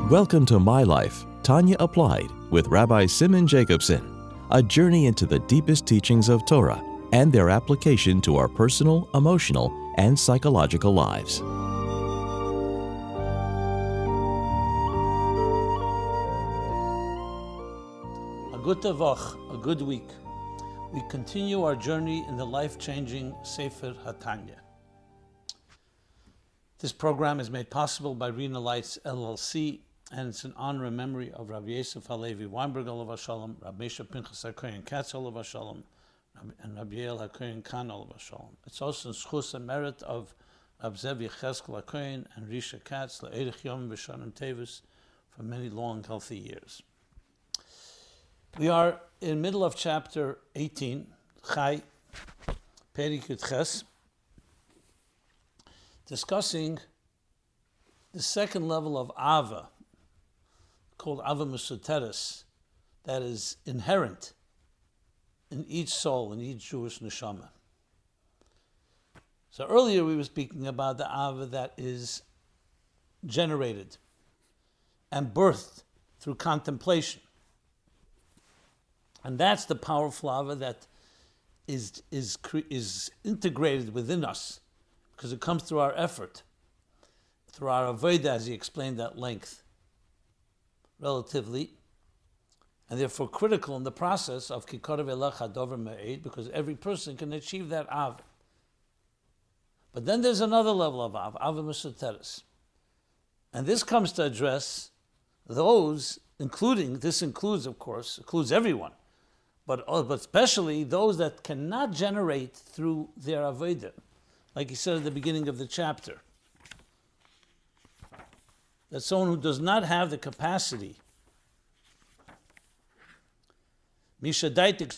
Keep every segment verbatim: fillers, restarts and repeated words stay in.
Welcome to My Life, Tanya Applied, with Rabbi Simon Jacobson, a journey into the deepest teachings of Torah and their application to our personal, emotional, and psychological lives. A good tavach, a good week. We continue our journey in the life-changing Sefer HaTanya. This program is made possible by Rena Lights L L C, and it's in honor and memory of Rabbi Yosef Halevi Weinberg Olav Hashalom, Rabbi Moshe Pinchas HaKohen Katz Olav Hashalom, and Rabbi Yael HaKohen Khan Olav Hashalom. It's also in schus and merit of Rabbi Zev Yecheskel HaKohen and Risha Katz Le'erich Yom V'Shanim Tevis for many long, healthy years. We are in the middle of chapter eighteen, Chai, Perik Yud Ches, discussing the second level of Ava, called Ava Mesoteres, that is inherent in each soul, in each Jewish neshama. So earlier we were speaking about the Ava that is generated and birthed through contemplation. And that's the powerful Ava that is, is, is integrated within us, because it comes through our effort, through our avodah, as he explained at length, relatively, and therefore critical in the process of kikorav elecha dover me'ed, because every person can achieve that av. But then there's another level of av, ava mesoteres, and this comes to address those, including, this includes, of course, includes everyone, but, but especially those that cannot generate through their avodah, like he said at the beginning of the chapter. That someone who does not have the capacity, even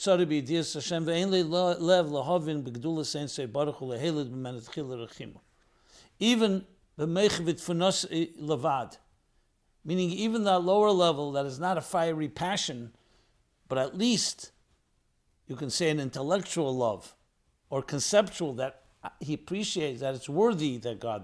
meaning even that lower level that is not a fiery passion, but at least you can say an intellectual love or conceptual, that he appreciates that it's worthy that God